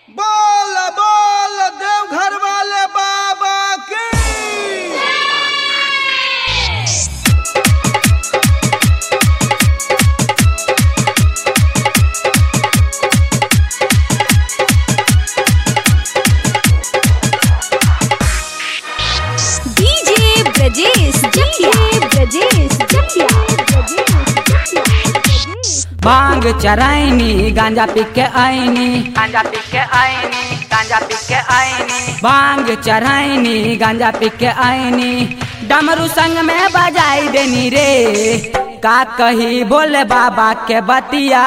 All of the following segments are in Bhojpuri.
बोल बोल देवघर वाले बाबा की। डीजे ब्रजेश भांग चराइनी गांजा पी के आईनी भांग चराइनी गांजा पी के आईनी डमरू संग में बजाई देनी रे का कही बोले बाबा के बतिया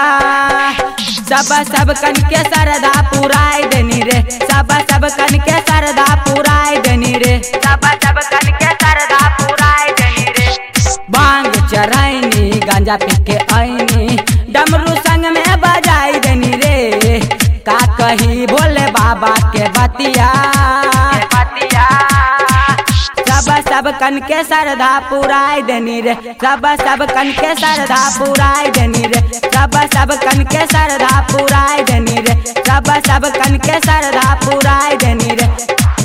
सब कन के सरदा पुराई देनी रे सब कन के सरदा पुराई देनी रे सब कन के सरदा पुराई देनी रे भांग चराइनी गांजा पी के आईनी डमरू संग में बजाई देनी रे का कही बोले बाबा के बतिया सब कन के सरदा पुराई देनी रे सब कन के सरदा पुराई देनी रे सब कन के सरदा पुराई देनी रे सब कन के सरदा पुराई देनी रे।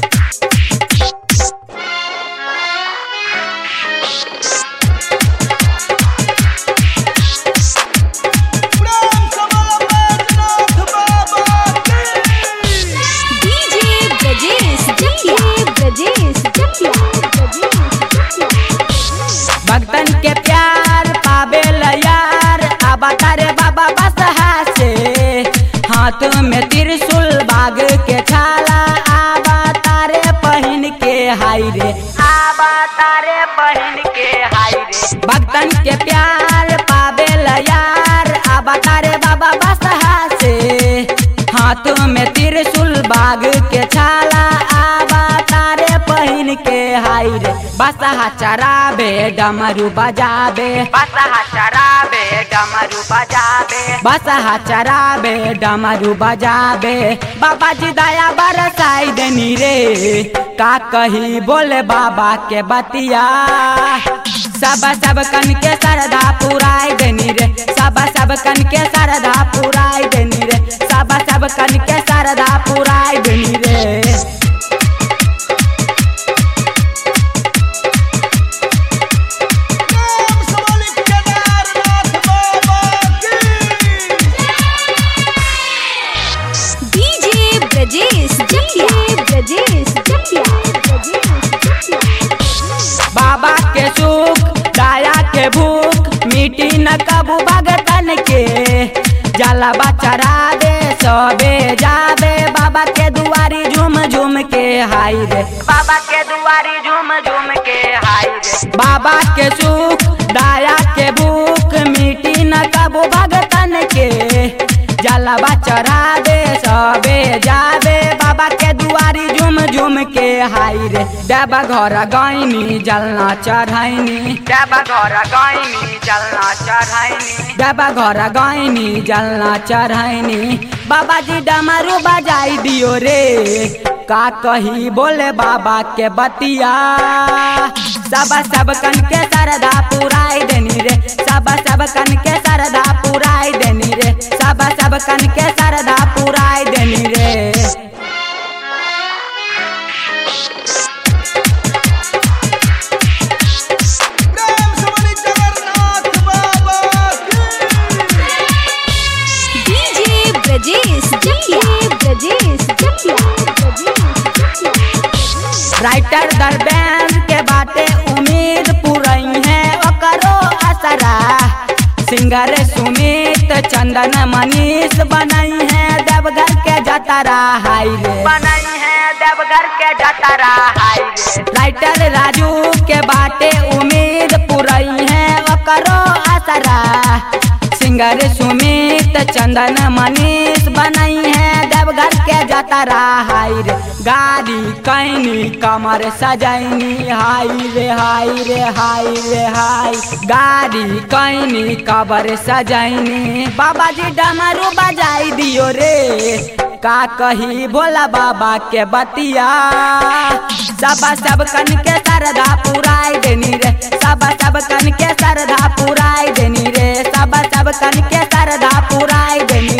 भक्तन के प्यार पावे यार आबा रे बाबा बस हासे हाथ में त्रिशूल बाग के छाला आबा तारे पहन के हाय रे आबा तारे पहन के हाय रे भक्तन के प्यार पावे यार आबा तारे बाबा बस हासे हाथ में त्रिशूल बाग के छाला आबा तारे पहन के हाय रे बसहा चराबे डमरू बजाबे बसहा चराबे डमरू बजाबे बसहा चराबे डमरू बजाबे बाबा जी दया बरसाई देनी रे का कही बोले बाबा के बतिया सब कन के सरदा पुराई देनी रे सब कन के सरदा पुराई देनी रे सब कन के सरदा पुराई देनी रे। बाबा के सुख दया के भूख मिट्टी न कबू भगतन के जलवा चढ़ा दे सबे जाबे बाबा के दुआरी झूम झूम के हाय रे बाबा के दुआरी झूम झूम के हाय रे बाबा के सुख दया के भूख मिट्टी न कबू भगतन के जलवा चढ़ा दे सबे जाबे बाबा के दुआरी झूम झूम के हाय रे देवा घर गईनी जलना चढ़ाइनी देवा घर गईनी जलना चढ़ाइनी देवा घर गईनी जलना चढ़ाइनी बाबा जी डमरू बजाई दियो रे का कही बोले बाबा के बतिया सब कन के सरदा पुराई देनी रे सब कन के सरदा पुराई देनी रे सब कन के सरदा पुराई देनी रे। राइटर दरबैन के बाटे उम्मीद पुरई है ओकरो असरा सिंगर सुमित चंदन मनीष बनई है देवघर के जतरा हाय रे बनई है देवघर के जतरा हाय रे राइटर राजू के बाटे उम्मीद पुरई है ओकरो असरा सिंगर सुमित चंदन मनीष बनई है देवघर के जतरा हाय रे गाड़ी कैनी कमर सजैनी हाय रे हाय रे हाय रे हाय गाड़ी कैनी कबर सजैनी बाबा जी डमरू बजाई दियो रे का कही भोला बाबा के बतिया सब कन के सरदा पुराई देनी रे सब कन के सरदा पुराई देनी रे सब कन के सरदा पुराई देनी